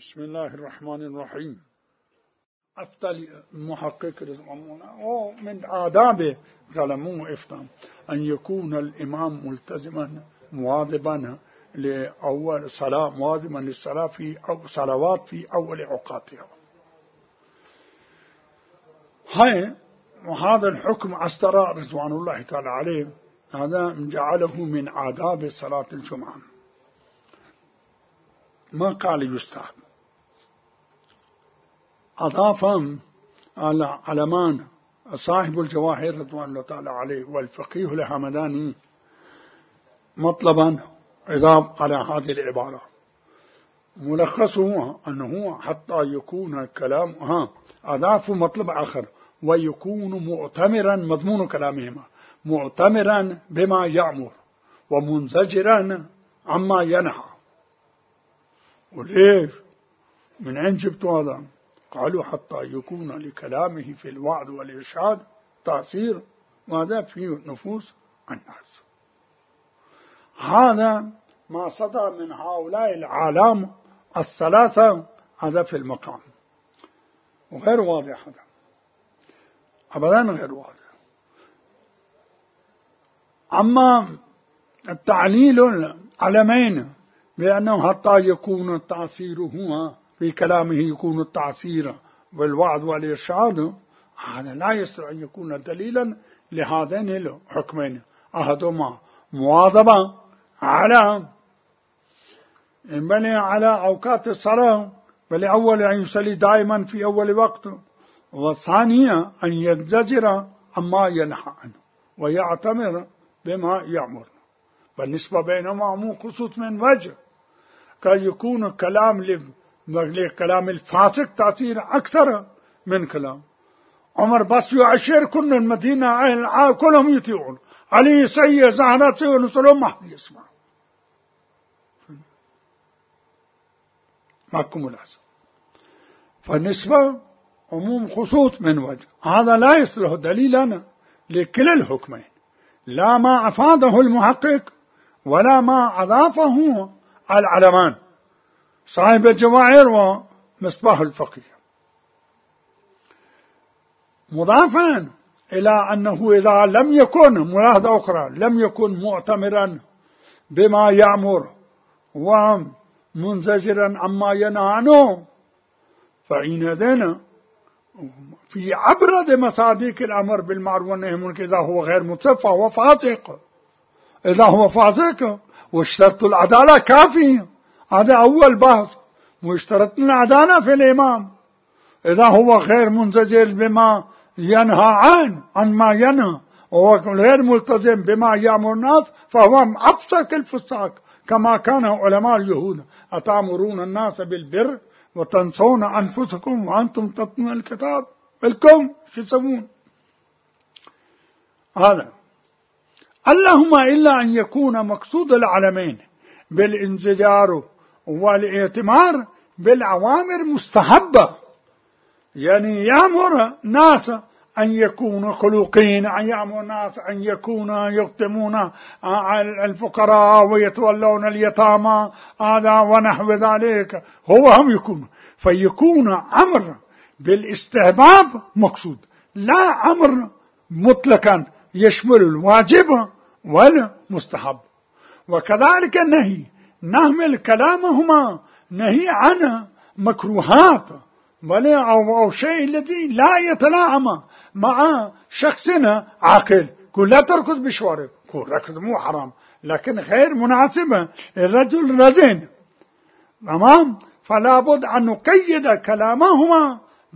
بسم الله الرحمن الرحيم. أفضل محقق ومن آداب ظلموا إفطام أن يكون الإمام ملتزما مواظبا لأول صلاة، مواظبا للصلاة في أو صلوات في أول أوقاتها. وهذا الحكم أصدر رضوان الله تعالى عليه، هذا جعله من آداب صلاة الجمعة. ما قال يستحب، أضافهم على علمان صاحب الجواهر رضوان الله تعالى عليه والفقيه الحمداني مطلبا إضافة على هذه العبارة. ملخصه أنه حتى يكون كلام أضافوا مطلب آخر، ويكون مؤتمرا مضمون كلامهما مؤتمرا بما يأمر ومنزجرا عما ينهى. وليش من عين جبتوا هذا؟ قالوا حتى يكون لكلامه في الوعظ والإرشاد تأثير، وهذا في نفوس الناس. هذا ما صدر من هؤلاء العالم الثلاثة، هذا في المقام وغير واضح، هذا أبدا غير واضح. أما التعليل العلمين بأنه حتى يكون التأثير هو في كلامه، يكون التأثير بالوعظ والإرشاد، هذا لا يستطيع أن يكون دليلا لهذين الحكمين. أحدهما مواظبة على أوقات الصلاة، بل أول أن يصلي دائما في أول وقت، والثانية أن ينزجر عما ينهى عنه ويعتمر بما يأمر. بالنسبة بينهما مو خصوص من وجه، كان يكون كلام الفاسق تأثير أكثر من كلام عمر. بس يعشر كل المدينة كلهم يطيعون علي سيء زهرة سيء ونسلهم ما حد يسمع. معكم الأسف. فالنسبة عموم خصوص من وجه، هذا لا يصلح دليلا لكلا الحكمين، لا ما أفاده المحقق ولا ما أضافه العلمان صاحب الجواهر ومصباح الفقيه، مضافا إلى أنه إذا لم يكن ملاحظة أخرى لم يكن مؤتمرا بما يأمر ومنزجرا عما ينهى عنه، فحينئذ في أبرد مصادق الأمر بالمعروف والنهي عن المنكر إذا هو غير متفق فهو فاسق. إذا هو فاسق واشترط العدالة كافية، هذا أول بحث، واشترط العدالة في الإمام. إذا هو غير منزجر بما ينهى عن ما ينهى وهو غير ملتزم بما يأمر الناس فهو أفسق الفساق، كما كان علماء اليهود: أتأمرون الناس بالبر وتنسون أنفسكم وأنتم تتلون الكتاب. بالكم شو يسوون؟ هذا اللهم إلا أن يكون مقصود العلمين بالانزجار والإئتمار بالأوامر مستحبة، يعني يأمر الناس أن يكونوا خلوقين، أن يأمر الناس أن يكونوا يقدمون الفقراء ويتولون اليتامى، هذا ونحو ذلك هو هم يكون، فيكون أمر بالاستحباب مقصود، لا أمر مطلقا يشمل الواجب والمستحب. وكذلك النهي نهمل كلامهما نهي عن مكروهات أو شيء الذي لا يتلائم مع شخصنا عاقل. كل لا تركض بشوارب، كل ركض مو حرام لكن غير مناسبة الرجل رزين، تمام؟ فلا بد أن نقيد كلامهما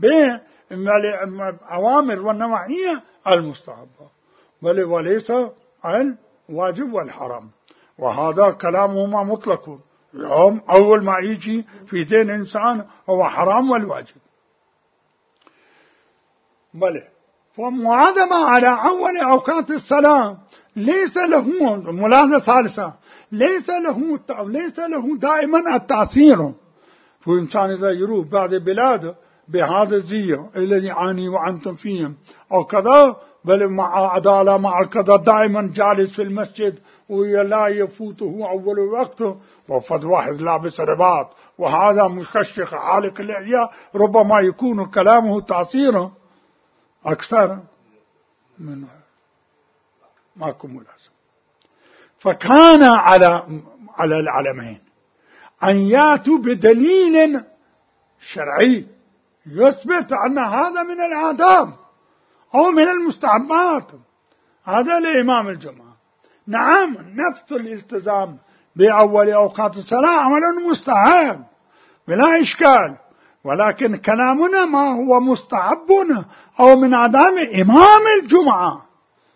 بالأوامر والنواهي المستحبة وليس الواجب والحرام. وهذا كلامهما مطلق، اليوم أول ما يجي في ذهن إنسان هو حرام والواجب. بله ومعادمة على أول أوقات الصلاة ليس له ملاحظة ثالثة، ليس له دائما التأثير. فإنسان إذا يروح بعض البلاد بهذا الزي الذي يعاني وأنتم فيهم أو كذا، بل مع عدالة مع الكذا، دائما جالس في المسجد ولا يفوته أول وقته، وفد واحد لابس رباط وهذا مكشخ عالق الإعياء، ربما يكون كلامه تأثيره أكثر من ماكو ملازم. فكان على العلمين أن يأتوا بدليل شرعي يثبت أن هذا من الآداب أو من المستحبات. هذا لإمام الجمعة. نعم، نفس الالتزام بأول أوقات الصلاة عمل مستحب بلا إشكال، ولكن كلامنا ما هو مستحب أو من آداب إمام الجمعة.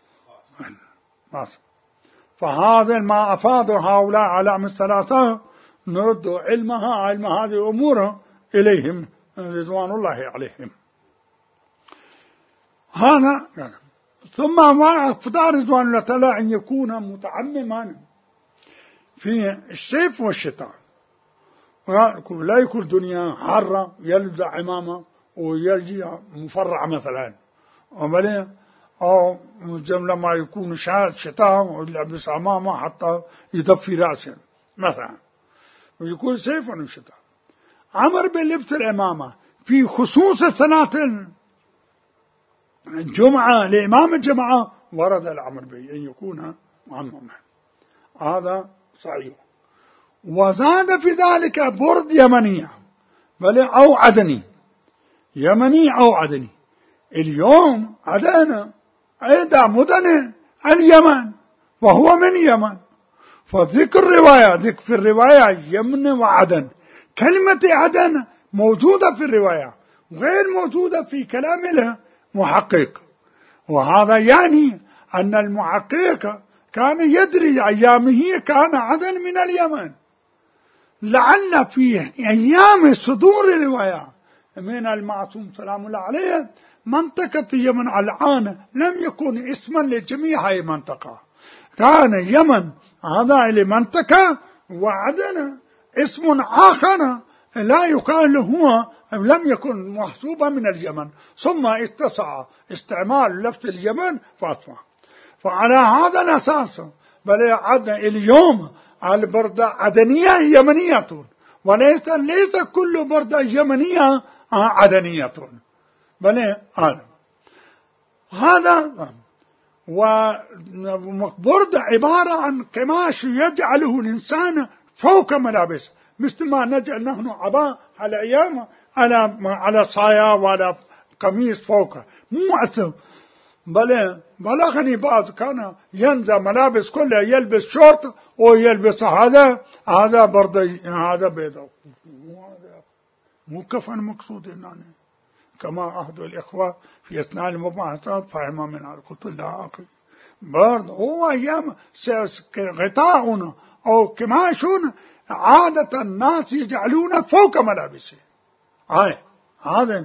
فهذا ما أفاد هؤلاء على الثلاثة نرد علم هذه الأمور إليهم رضوان الله عليهم. هذا ثم ما أفضل رضوان الله تعالى أن يكون متعمما في الصيف والشتاء، لا يكون الدنيا حارة يلبس عمامة ويجي مفرع مثلا، أو لما يكون شتاء ويلبس عمامة حتى يدفي رأسه مثلا، ويكون صيف وشتاء. أمر بلبس العمامة في خصوص صلاة الجمعة لإمام الجمعة، ورد الأمر به أن يكون معمما، هذا صحيح. وزاد في ذلك برد يمنية بل أو عدني، يمني أو عدني. اليوم عدن عدا مدن اليمن وهو من يمن، فذكر الرواية ذكر في الرواية يمن وعدن، كلمة عدن موجودة في الرواية غير موجودة في كلام المحقق، وهذا يعني أن المحقق كان يدري أيامه كان عدن من اليمن، لعل في أيام صدور الرواية من المعصوم سلام الله عليه منطقة يمن الآن لم يكن اسما لجميع هذه المنطقة، كان يمن هذا لمنطقة وعدن اسم آخر لا يقال هو لم يكن محسوبا من اليمن، ثم اتسع استعمال لفظ اليمن فأصبح. فعلى هذا الأساس بل عدن اليوم البردة عدنية يمنية، وليس كل بردة يمنية عدنية، بل هذا وبرد عبارة عن قماش يجعله الإنسان فوق ملابسه، مثل ما نجعل نحن عباء على أيام على صايا وعلى قميص فوقه، مو أثم. بل بلغني بعض كان ينزع ملابس كلها يلبس شورت ويلبس هذا برد، هذا بيضاء، مو كفن مقصود يعني، كما أحد الإخوة في أثناء المباحثات فهم من هذا، قلت لا أخي برد هو أيام غطاء أو قماش عادة الناس يجعلون فوق ملابسه. هذا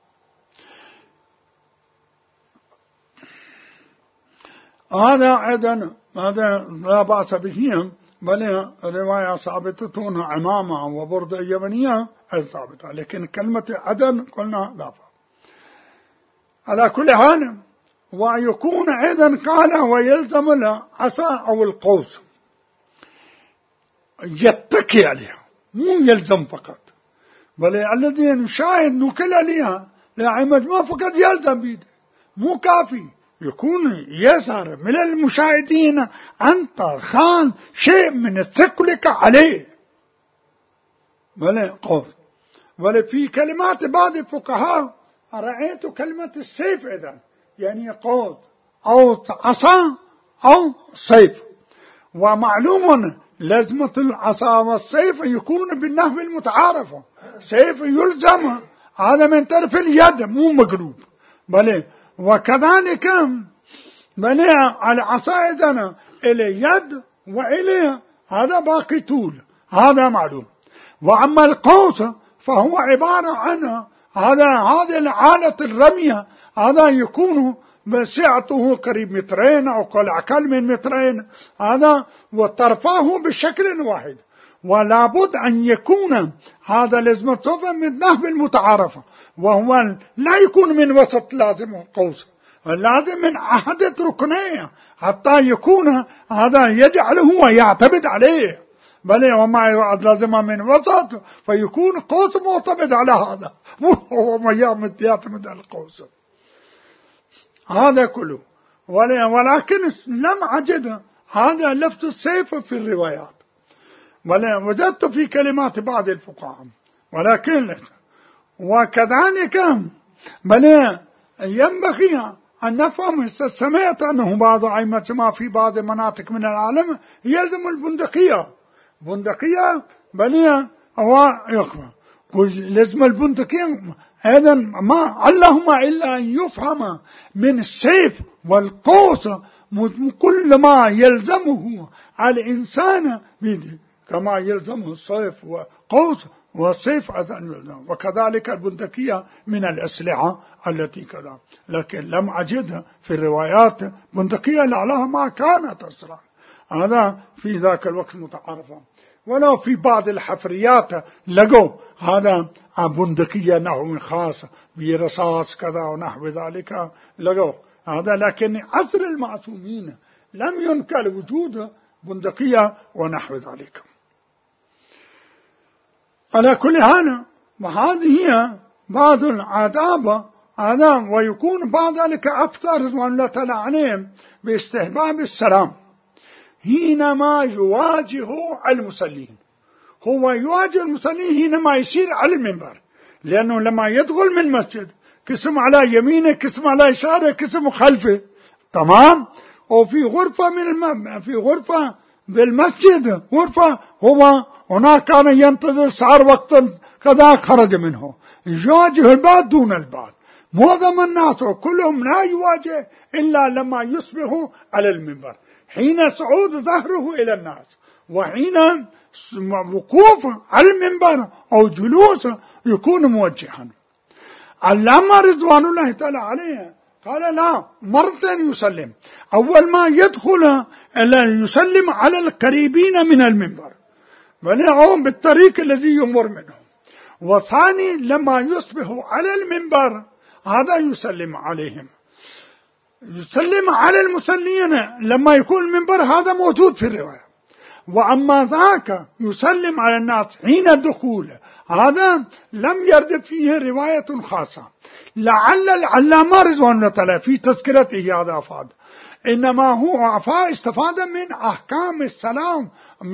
أيضا هذا لا بأس بهم، بل رواية ثابتة عمامة وبرد يمنية ثابتة، لكن كلمة عدن قلنا لا. على كل حال ويكون أيضا قال ويلزم العصا أو القوس يتكي عليها، مو يلزم فقط، بل الذي نشاهد نكل عليها لا عمد ما فقط يلزم بيده، مو كافي، يكون يظهر من المشاهدين أنت خان شيء من الثقلك عليه، بل قوس. بل في كلمات بعض الفقهاء رأيت كلمة السيف إذن يعني قوس أو عصا أو سيف، ومعلوم لازمة العصا والسيف يكون بالنحو المتعارف، سيف يلزم هذا من طرف اليد مو مقلوب، بل وكذلك بل العصا إذن إلى يد وإلى هذا باقي طول، هذا معلوم. وأما القوس فهو عبارة عن هذه الآلة الرمية، هذا يكون مساحته قريب مترين أو أقل من مترين، هذا وطرفه بشكل واحد، ولا بد أن يكون هذا لازم صفة من نحو المتعارفة، وهو لا يكون من وسط لازم قوس، لازم من عهدة ركنيه حتى يكون هذا يجعله ويعتمد عليه، بل وما لازم من وسط فيكون قوس معتمد على هذا، وهو ما يعتمد على القوس هذا كله. ولكن لم أجد هذا لفظ السيف في الروايات، وجدت في كلمات بعض الفقهاء، ولكن وكذلك بل ينبغي أن نفهم. سمعت أنه بعض أئمة ما في بعض مناطق من العالم يلزم البندقية بل هو يخفى لازم البندقية هذا ما اللهم إلا أن يفهم من السيف والقوس كل ما يلزمه على الإنسان كما يلزمه السيف وقوس والسيف أيضا يلزم، وكذلك البندقية من الأسلحة التي كذا. لكن لم أجد في الروايات بندقية لعلها ما كانت أسرع، هذا في ذاك الوقت متعارفا. ولو في بعض الحفريات لقوا هذا بندقية نحو خاص برصاص كذا ونحو ذلك لقوا هذا، لكن عصر المعصومين لم ينكر وجود بندقية ونحو ذلك. على كل حال وهذه هي بعض الآداب هذا. ويكون بعض ذلك أكثر رضوان الله تعالى عليهم باستحباب السلام حينما يواجه المصلين. هو يواجه المصلين حينما يسير على المنبر، لأنه لما يدخل من مسجد قسم على يمينه قسم على يساره قسم خلفه، تمام. وفي غرفة في غرفة بالمسجد غرفة هو هناك كان ينتظر صار وقت كذا خرج منه، يواجه البعض دون البعض. معظم الناس كلهم لا يواجه إلا لما يصبح على المنبر، حين صعود ظهره إلى الناس وحين وقوف على المنبر أو جلوس يكون موجها. علامة رضوان الله تعالى عليه قال لا، مرتين يسلم. أول ما يدخل يسلم على القريبين من المنبر وليهم بالطريق الذي يمر منه، وثاني لما يصبح على المنبر هذا يسلم عليهم. يسلم على المصلين لما يكون المنبر، هذا موجود في الرواية. وأما ذاك يسلم على الناس حين الدخول هذا لم يرد فيه رواية خاصة. لعل العلامة رضوان الله تعالى في تذكرته هذا أفاد، إنما هو استفاد من أحكام السلام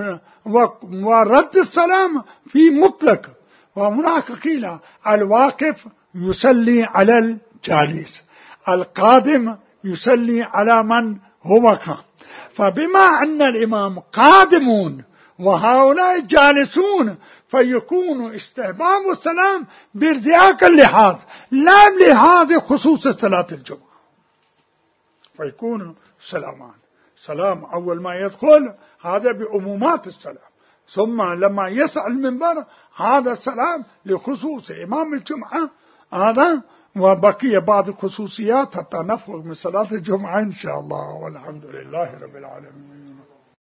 ورد السلام في مطلق. وهناك قيل الواقف يسلي على الجالس، القادم يسلي على من هو كان. فبما أن الإمام قادمون وهؤلاء جالسون فيكون استحباب السلام بارتياق اللحاظ لا لحاظ خصوص صلاة الجمعة، فيكون سلامان. سلام أول ما يدخل هذا بأمومات السلام، ثم لما يسعى المنبر هذا السلام لخصوص إمام الجمعة هذا، وبقي بعض الخصوصيات حتى نفرغ من صلاة الجمعة إن شاء الله. والحمد لله رب العالمين.